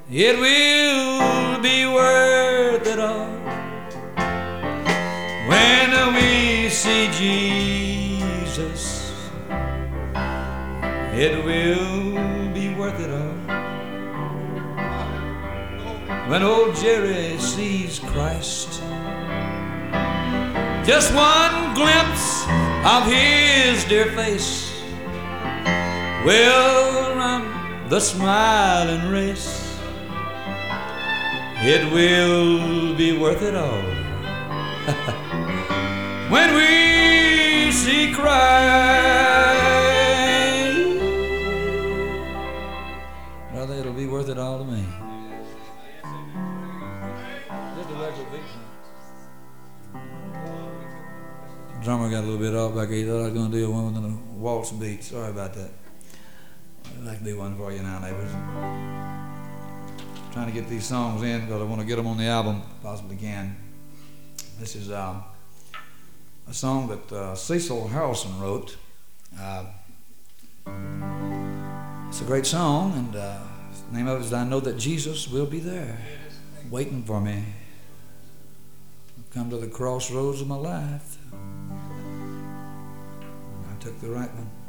it will be worth it all when we see Jesus. It will be worth it all when old Jerry sees Christ. Just one glimpse of his dear face will run the smiling race. It will be worth it all when we see Christ. Brother, it'll be worth it all to me. Just a regular beat. Drummer got a little bit off back here. He thought I was going to do one with a waltz beat. Sorry about that. I'd like to do one for you now, neighbors. Trying to get these songs in because I want to get them on the album, possibly can. This is a song that Cecil Harrelson wrote. It's a great song, and the name of it is I Know That Jesus Will Be There, Waiting for Me. I've come to the crossroads of my life. I took the right one.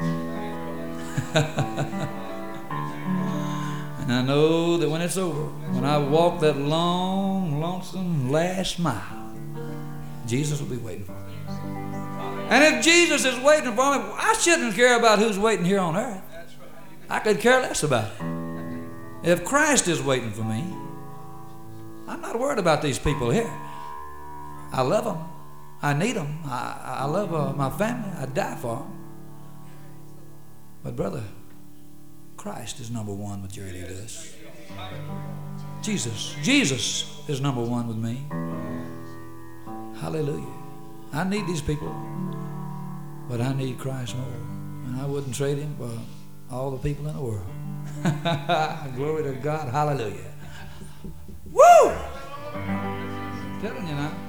And I know that when it's over, when I walk that long, lonesome last mile, Jesus will be waiting for me. And if Jesus is waiting for me, I shouldn't care about who's waiting here on earth. I could care less about it. If Christ is waiting for me, I'm not worried about these people here. I love them. I need them. I love my family. I die for them. But brother, Christ is number one with Jerry Lee Lewis. Jesus is number one with me. Hallelujah. I need these people, but I need Christ more. And I wouldn't trade him for all the people in the world. Glory to God. Hallelujah. Woo! I'm telling you now.